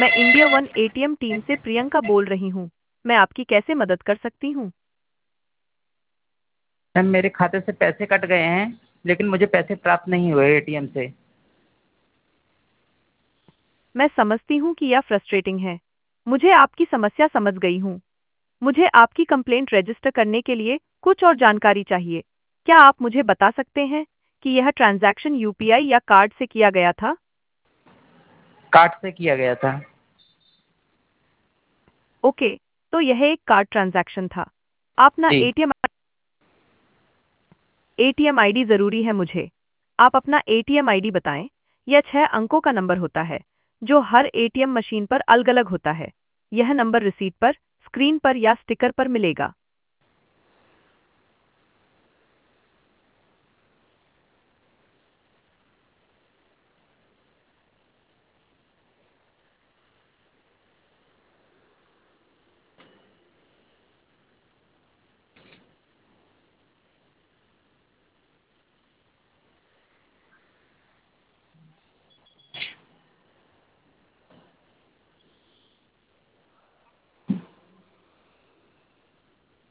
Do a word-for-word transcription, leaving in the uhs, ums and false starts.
मैं India one ATM team से प्रियंका बोल रही हूँ। मैं आपकी कैसे मदद कर सकती हूँ? मैम मेरे खाते से पैसे कट गए हैं लेकिन मुझे पैसे प्राप्त नहीं हुए एटीएम से। मैं समझती हूँ कि यह फ्रस्ट्रेटिंग है। मुझे आपकी समस्या समझ गई हूँ। मुझे आपकी कंप्लेंट रजिस्टर करने के लिए कुछ और जानकारी चाहिए। क्या आप मुझे बता सकते हैं कि यह ट्रांजैक्शन यूपीआई या कार्ड से किया गया था? कार्ड से किया गया था। ओके, तो यह एक कार्ड ट्रांजैक्शन था। आप ना जी। एटीएम एटीएम आईडी ज़रूरी है मुझे। आप अपना एटीएम आईडी बताएं। यह छह अंकों का नंबर होता है, जो हर एटीएम मशीन पर अलग-अलग होता है। यह नंबर रिसीट पर, स्क्रीन पर या स्टिकर पर मिलेगा।